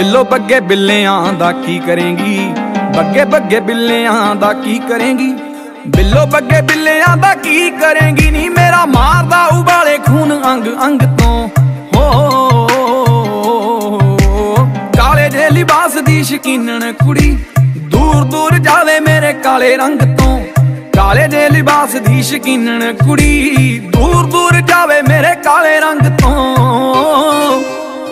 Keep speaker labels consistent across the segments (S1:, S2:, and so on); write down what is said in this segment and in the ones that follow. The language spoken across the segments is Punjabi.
S1: ਬਿੱਲੋ ਬੱਗੇ ਬਿੱਲਿਆਂ ਦਾ ਕੀ ਕਰੇਂਗੀ, ਬੱਗੇ ਬੱਗੇ ਬਿੱਲਿਆਂ ਦਾ ਕੀ ਕਰੇਂਗੀ, ਬਿੱਲੋ ਬੱਗੇ ਬਿੱਲਿਆਂ ਦਾ ਕੀ ਕਰੇਂਗੀ ਨੀ ਮੇਰਾ ਮਾਰਦਾ ਉਬਾਲੇ ਖੂਨ ਅੰਗ ਅੰਗ ਤੋਂ। ਹੋ ਕਾਲੇ ਜੇ ਲਿਬਾਸ ਦੀ ਸ਼ਕੀਨਣ ਕੁੜੀ ਦੂਰ ਦੂਰ ਜਾਵੇ ਮੇਰੇ ਕਾਲੇ ਰੰਗ ਤੋਂ। ਕਾਲੇ ਜੇ ਲਿਬਾਸ ਦੀ ਸ਼ਕੀਨਣ ਕੁੜੀ ਦੂਰ ਦੂਰ ਜਾਵੇ ਮੇਰੇ ਕਾਲੇ ਰੰਗ ਤੋਂ।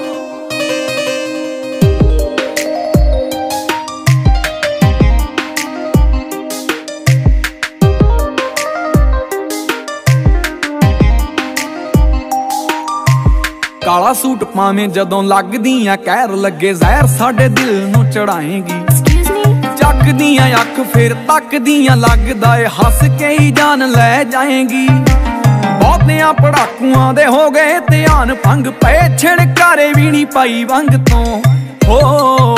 S1: ਕਾਲਾ ਸੂਟ ਪਾਵੇਂ ਜਦੋਂ ਲੱਗਦੀਆਂ ਕਹਿਰ ਲੱਗੇ ਜ਼ਹਿਰ ਸਾਡੇ ਦਿਲ ਨੂੰ ਚੜਾਏਂਗੀ। ਚੱਕਦੀਆਂ ਅੱਖ ਫਿਰ ਤੱਕਦੀਆਂ ਲੱਗਦਾ ਏ ਹੱਸ ਕੇ ਹੀ ਜਾਨ ਲੈ ਜਾਏਂਗੀ। ਬਹੁਤਿਆਂ ਪੜਾਕੂਆਂ ਦੇ ਹੋ ਗਏ ਧਿਆਨ ਭੰਗ ਪਏ ਛਿੜਕਾਰੇ ਵੀ ਨੀ ਪਾਈ ਵੰਗ ਤੋਂ। ਹੋ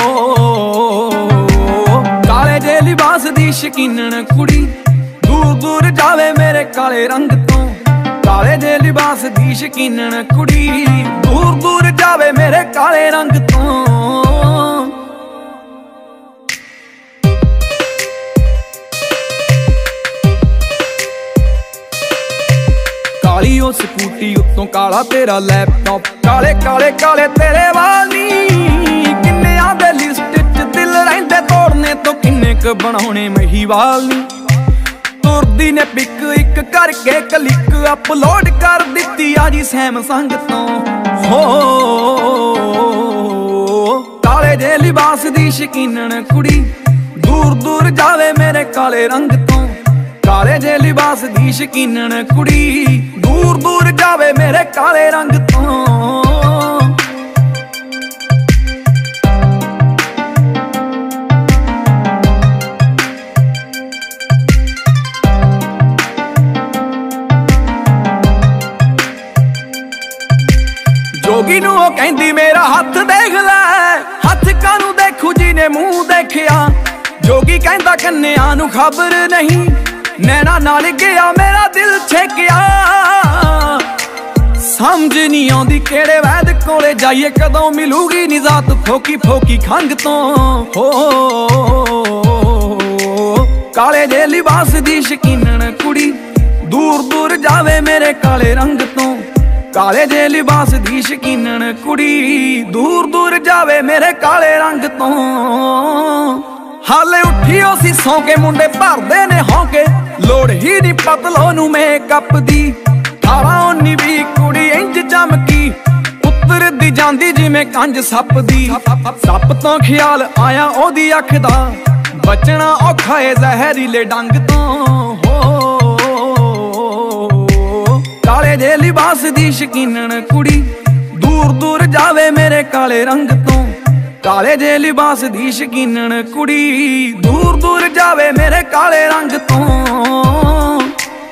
S1: ਕਾਲੇ ਜੇ ਲਿਬਾਸ ਦੀ ਸ਼ਕੀਨਣ ਕੁੜੀ ਦੂਰ ਦੂਰ ਜਾਵੇ ਮੇਰੇ ਕਾਲੇ ਰੰਗ ਤੋਂ। ਕਾਲੇ ਜੇ ਲਿਬਾਸ ਦੀ ਸ਼ਕੀਨਣ ਕੁੜੀ ਦੂਰ ਦੂਰ ਜਾਵੇ ਮੇਰੇ ਕਾਲੇ ਰੰਗ ਤੋਂ। ਕਾਲੀ ਉਹ ਸਕੂਟੀ ਉੱਤੋਂ ਕਾਲਾ ਤੇਰਾ ਲੈਪਟਾਪ, ਕਾਲੇ ਕਾਲੇ ਕਾਲੇ ਤੇਰੇ ਵਾਲ ਨੀ। ਕਿੰਨਿਆਂ ਦੇ ਲਿਸਟ 'ਚ ਦਿਲ ਰਹਿੰਦੇ ਤੋੜਨੇ ਤੋਂ ਕਿੰਨੇ ਕ ਬਣਾਉਣੇ ਮਹੀਵਾਲ ਨੀ। ਤੁਰਦੀ ਨੇ ਪਿਕ ਇੱਕ ਕਰਕੇ ਕਲਿੱਕ ਅਪਲੋਡ ਕਰ ਦਿੱਤੀ ਆ ਜੀ ਸੈਮਸੰਗ ਤੋਂ। ਹੋ ਕਾਲੇ ਜੇ ਲਿਬਾਸ ਦੀ ਸ਼ਕੀਨਣ ਕੁੜੀ ਦੂਰ ਦੂਰ ਜਾਵੇ ਮੇਰੇ ਕਾਲੇ ਰੰਗ ਤੋਂ। ਕਾਲੇ ਜੇ ਲਿਬਾਸ ਦੀ ਸ਼ਕੀਨਣ ਕੁੜੀ ਦੂਰ ਦੂਰ ਜਾਵੇ ਮੇਰੇ ਕਾਲੇ ਰੰਗ ਤੋਂ। ਜੋਗੀ ਨੂੰ ਉਹ ਕਹਿੰਦੀ ਮੇਰਾ ਹੱਥ ਦੇਖ ਲੈ, ਹੱਥ ਕਾਨੂੰ ਦੇਖੂ ਜਿਹਨੇ ਮੂੰਹ ਦੇਖਿਆ। ਜੋਗੀ ਕਹਿੰਦਾ ਕੰਨਿਆਂ ਨੂੰ ਖਬਰ ਨਹੀਂ, ਨੈਣਾ ਨਾਲ ਗਿਆ ਮੇਰਾ ਦਿਲ ਛੇਕਿਆ। ਸਮਝ ਨਹੀਂ ਆਉਂਦੀ ਕਿਹੜੇ ਵੈਦ ਕੋਲੇ ਜਾਈਏ, ਕਦੋਂ ਮਿਲੂਗੀ ਨਿਜ਼ਾਤ ਫੋਕੀ ਫੋਕੀ ਖੰਗ ਤੋਂ। ਹੋ ਕਾਲੇ ਜੇ ਲਿਬਾਸ ਦੀ ਸ਼ਕੀਨਣ ਕੁੜੀ ਦੂਰ ਦੂਰ ਜਾਵੇ ਮੇਰੇ ਕਾਲੇ ਰੰਗ ਤੋਂ। ਕਾਲੇ ਜੇ ਲਿਬਾਸ ਦੀ ਸ਼ਕੀਨਣ ਕੁੜੀ ਦੂਰ ਦੂਰ ਜਾਵੇ ਮੇਰੇ ਕਾਲੇ ਰੰਗ ਤੋਂ। ਹਾਲੇ ਉੱਠੀ ਉਹ ਸੀ ਸੌਂ ਕੇ ਮੁੰਡੇ ਭਰਦੇ ਨੇ ਹੌਂਕੇ, ਲੋੜ ਹੀ ਨਹੀਂ ਪਤਲੋ ਨੂੰ ਮੇਕਅਪ ਦੀ। 18 19 20 ਕੁੜੀ ਇੰਜ ਚਮਕੀ ਉਤਰਦੀ ਜਾਂਦੀ ਜਿਵੇਂ ਕੰਜ ਸੱਪ ਦੀ। ਸੱਪ ਤੋਂ ਖਿਆਲ ਆਇਆ ਉਹਦੀ ਅੱਖ ਦਾ, ਬਚਣਾ ਔਖਾ ਏ ਜ਼ਹਿਰੀਲੇ ਡੰਗ ਤੋਂ। ਕਾਲੇ ਜੇ ਲਿਬਾਸ ਦੀ ਸ਼ਕੀਨਣ ਕੁੜੀ ਦੂਰ ਦੂਰ ਜਾਵੇ ਮੇਰੇ ਕਾਲੇ ਰੰਗ ਤੋਂ। ਕਾਲੇ ਜੇ ਲਿਬਾਸ ਦੀ ਸ਼ਕੀਨਣ ਕੁੜੀ ਦੂਰ ਦੂਰ ਜਾਵੇ ਮੇਰੇ ਕਾਲੇ ਰੰਗ ਤੋਂ।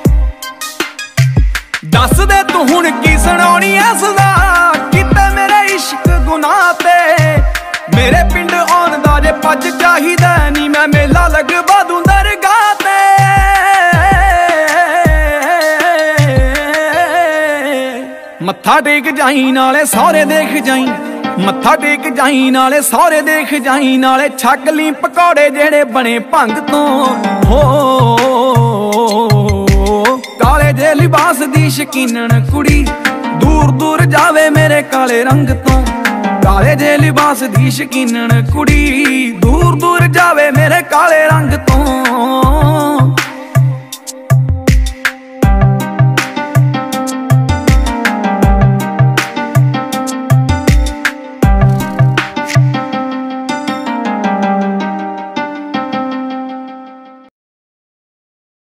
S1: ਦੱਸ ਦੇ ਤੂੰ ਹੁਣ ਕੀ ਸੁਣਾਉਣੀ ਐ ਸਦਾ, ਕਿਤੇ ਮੇਰੇ ਇਸ਼ਕ ਗੁਨਾਹ ਤੇ। ਮੇਰੇ ਪਿੰਡ ਆਉਣ ਦਾ ਜੇ ਪੱਜ ਚਾਹੀਦਾ ਨੀ, ਮੈਂ ਮੇਲਾ ਲਗਵਾ ਦੂੰ ਦਰਗਾਹ ਤੇ। ਮੱਥਾ ਟੇਕ ਜਾਈ ਨਾਲੇ ਸਹੁਰੇ ਦੇਖ ਜਾਈ, ਮੱਥਾ ਟੇਕ ਜਾਈ ਨਾਲੇ ਸਹੁਰੇ ਦੇਖ ਜਾਈ, ਨਾਲੇ ਛਕ ਲਈ ਪਕੌੜੇ ਜਿਹੜੇ ਬਣੇ ਭੰਗ ਤੋਂ। ਹੋ ਕਾਲੇ ਜੇ ਲਿਬਾਸ ਦੀ ਸ਼ਕੀਨਣ ਕੁੜੀ ਦੂਰ ਦੂਰ ਜਾਵੇ ਮੇਰੇ ਕਾਲੇ ਰੰਗ ਤੋਂ। ਕਾਲੇ ਜੇ ਲਿਬਾਸ ਦੀ ਸ਼ਕੀਨਣ ਕੁੜੀ ਦੂਰ ਦੂਰ ਜਾਵੇ ਮੇਰੇ ਕਾਲੇ ਰੰਗ ਤੋਂ।